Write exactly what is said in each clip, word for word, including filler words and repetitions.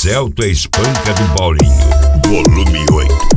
Celto Espanca do Paulinho, volume oito.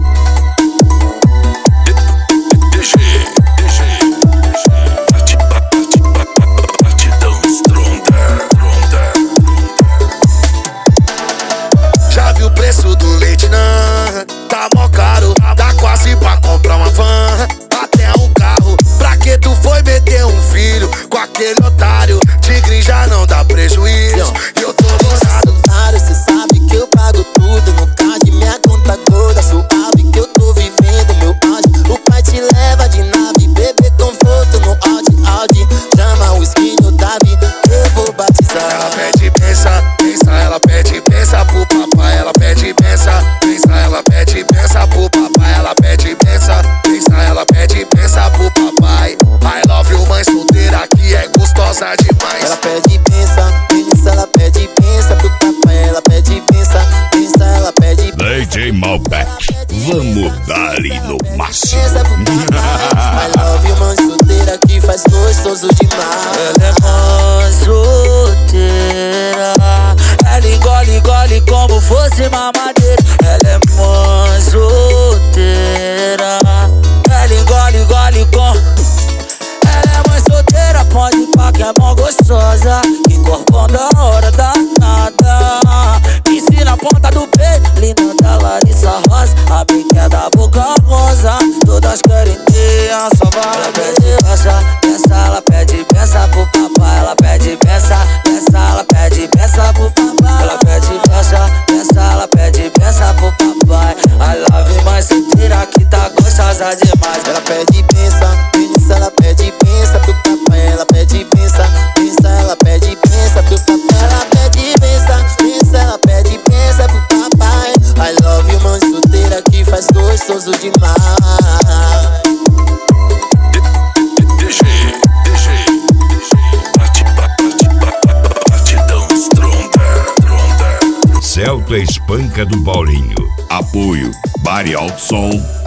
Já viu o preço do leite, não? Tá mó caro, tá quase pra comprar uma van, até um carro. Pra que tu foi meter um filho com aquele otário? Tigre já não dá prejuízo, e eu tô bolado. Cê sabe que eu pago tudo no card, minha conta gorda, suave que eu tô vivendo meu auge. O pai te leva de nave, bebê conforto no Audi, Audi. Chama o skin no Davi, eu vou batizar. Ela pede pensa, pensa, ela pede pensa pro papai. Ela pede pensa, pensa, ela pede pensa pro papai. Ela pede pensa, pensa, ela pede pensa pro papai. I love you, mãe solteira que é gostosa demais. Ela pede pensa, pensa, ela pede pensa pro papai. Ela pede pensa, pensa, ela pede pensa. D J Malbec, vamos dar-lhe no máximo. Pensa pro papai. I love you, mãe solteira que faz gostoso demais. Ela é mãe solteira, ela engole, engole como fosse mamadeira. Ela é mãe solteira, ela engole, engole com. Ela é mãe solteira, pode pá que é mó gostosa, que corpão da hora danada. Ensina na ponta do peito, linda da Larissa Rosa, a biquinha da boca rosa. Todas querem ter a salva. Ela pede pensa, pensa, ela pede pensa pro papai. Ela pede pensa, pensa, ela pede pensa pro papai. Ela pede pensa, pensa, ela pede pensa pro papai. I love you, mãe solteira que tá gostosa demais. Ela pede pensa, pensa, ela pede pensa pro papai. Ela pede pensa, pensa, ela pede pensa pro papai. Ela pede pensa, pensa, ela pede pensa pro papai. I love you, mãe solteira que faz gostoso demais. Celto Espanca do Paulinho. Apoio Bari Alto Som.